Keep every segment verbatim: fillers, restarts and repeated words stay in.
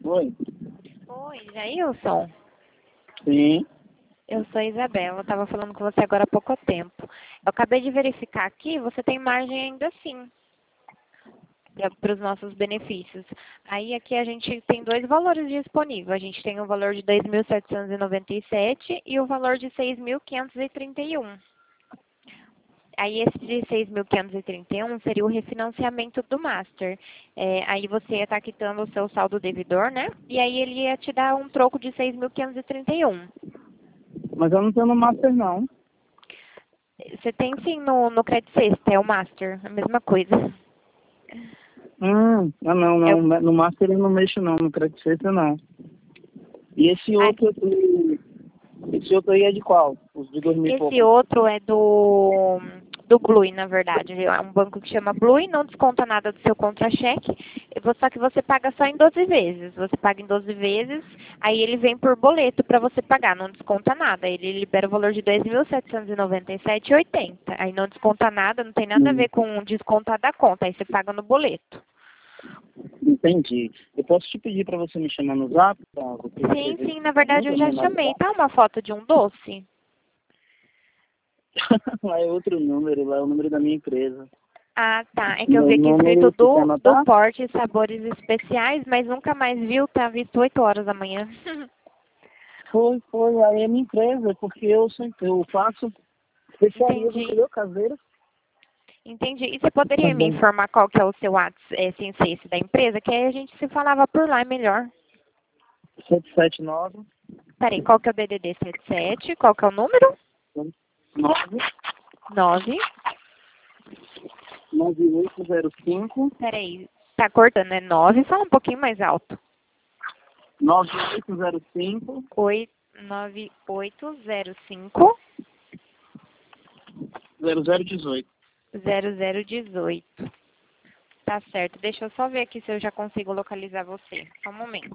Oi. Oi, Jailson. Sim. Eu sou a Isabela, eu estava falando com você agora há pouco tempo. Eu acabei de verificar aqui, você tem margem ainda sim para os nossos benefícios. Aí aqui a gente tem dois valores disponíveis. A gente tem o valor de dois mil setecentos e noventa e sete e o valor de seis mil quinhentos e trinta e um. Aí esse de seis mil quinhentos e trinta e um seria o refinanciamento do Master. É, aí você ia estar quitando o seu saldo devedor, né? E aí ele ia te dar um troco de seis mil quinhentos e trinta e um. Mas eu não tenho no Master, não. Você tem sim no, no Credit Sexta, é o Master, a mesma coisa. Hum, ah, não, É, não. No Master eu não mexo, não. No Credit Sexta, não. E esse ah, outro, esse outro aí é de qual? Os de dois mil e esse pouco. outro é do, do Blue, na verdade. É um banco que chama Blue e não desconta nada do seu contra-cheque, só que você paga só em doze vezes. Você paga em doze vezes, aí ele vem por boleto para você pagar, não desconta nada. Ele libera o valor de dois mil setecentos e noventa e sete reais e oitenta centavos. Aí não desconta nada, não tem nada a Hum, ver com descontar da conta, aí você paga no boleto. entendi. Eu posso te pedir para você me chamar no Zap? Tá? Porque você Sim, sim, na verifica verdade muito eu a já minha chamei. análise. Tá uma foto de um doce? Lá é outro número, lá é o número da minha empresa. Ah, tá. É que eu Meu vi aqui escrito número, você quer do, do anotar? Porte e Sabores Especiais, mas nunca mais viu, tá visto oito horas da manhã. Foi, foi. Aí é minha empresa, porque eu sempre eu faço especiarias, Entendi. entendeu? Caseiras. Entendi. E você poderia me Também. informar qual que é o seu WhatsApp, é, sem ser esse da empresa? Que aí a gente se falava por lá, é melhor. sete sete nove, Peraí, qual que é o D D D setenta e sete? Qual que é o número? nove, Nove. nove oito zero cinco, Peraí, tá cortando, é nove. Fala um pouquinho mais alto. nove oito zero cinco, Oito, nove oito zero cinco zero zero dezoito. zero zero dezoito. Tá certo. Deixa eu só ver aqui se eu já consigo localizar você. Só um momento.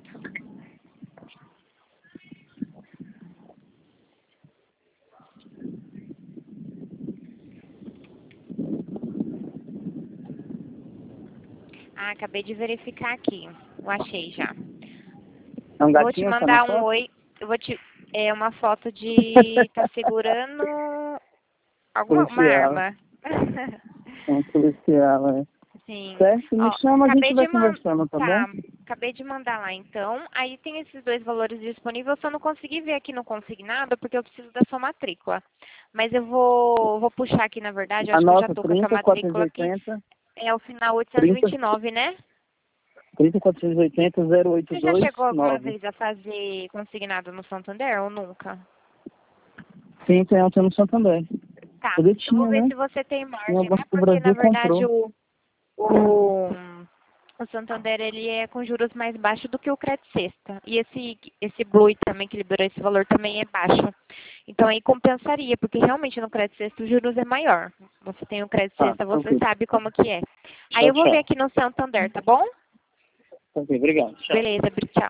Ah, acabei de verificar aqui. Eu achei já. É um Eu vou te gatinho, tá na mandar um foto? oi. Eu vou te. É uma foto de. Tá segurando alguma uma Policial. arma. É um policial, é. Sim. Certo? Me Ó, chama, a gente acabei vai de mandar. conversando, tá bom? Tá. Acabei de mandar lá então. Aí tem esses dois valores disponíveis. Eu só não consegui ver aqui no consignado porque eu preciso da sua matrícula. Mas eu vou, vou puxar aqui, na verdade. Eu acho que eu já Anota tô com essa trinta, quatrocentos e matrícula aqui. oitenta, É o final oitocentos e trinta, vinte e nove, né? trinta, quatrocentos e oitenta, zero oito Você já dois chegou alguma nove. vez a fazer consignado no Santander ou nunca? Sim, tem ontem no Santander. Tá. Ele Eu vou tinha, ver né? se você tem Tinha o margem, né? Banco do Porque, na Brasil verdade, comprou. o, o, o Santander, ele é com juros mais baixos do que o Credit Sexta. E esse, esse Blue também, que liberou esse valor, também é baixo. Então, aí compensaria, porque realmente no Credit Sexta os juros é maior. Você tem o Credit Tá, Sexta, você ok. sabe como que é. Aí Tchau, eu vou ver tchau. aqui no Santander, tá bom? Ok, obrigado. Tchau. Beleza, tchau.